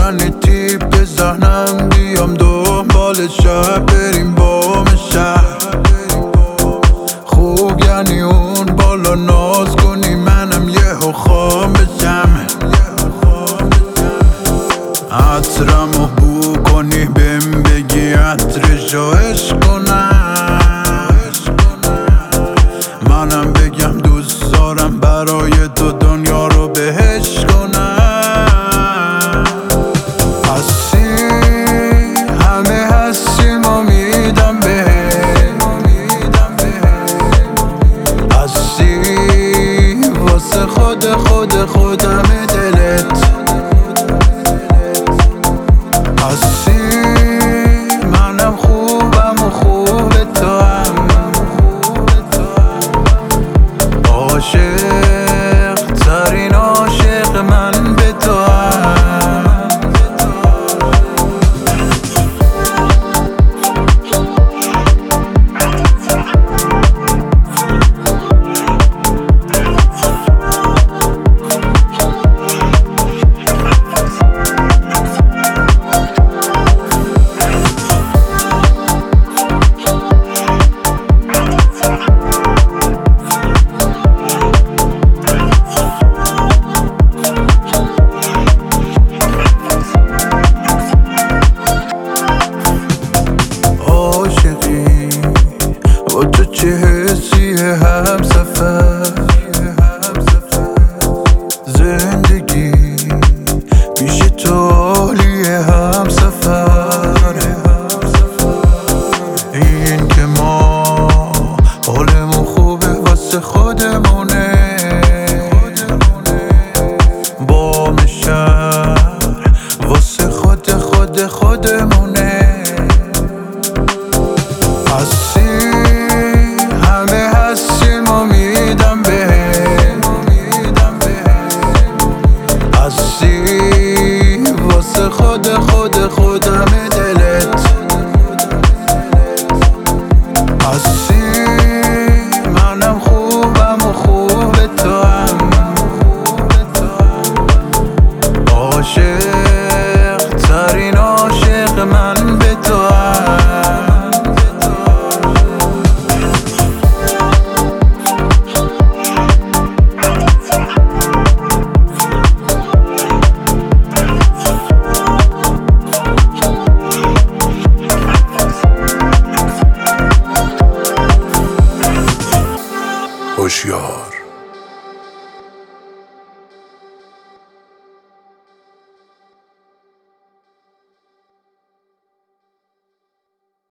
یعنی تیپ ذهنم بیام دنبال شب بریم بام شهر. خوب یعنی اون بالا ناز کنی منم یهو خام بشم. عطرمو بو کنی بهم بگی عطرشو عشق کنم. منم بگم دوست دارم برای تو دنیا رو بهش کنم. هستی همه هستیم امیدم بهت. هستی واسه خودم دلت. هستی منم خوبم و خوب تو هم. عاشق ترین عاشق من به تو هم. با تو چه حسیه همسفر. زندگی پیش تو عالیه همسفر. این که ما حالمون خوبه واسه خودمونه. بام شهر واسه خودمونه. هستی همه هستیم امیدم بهت. هستی واسه خودم دلت. هستی منم خوبم و خوب تو هم. عاشق ترین عاشق من به تو هم. هوشیار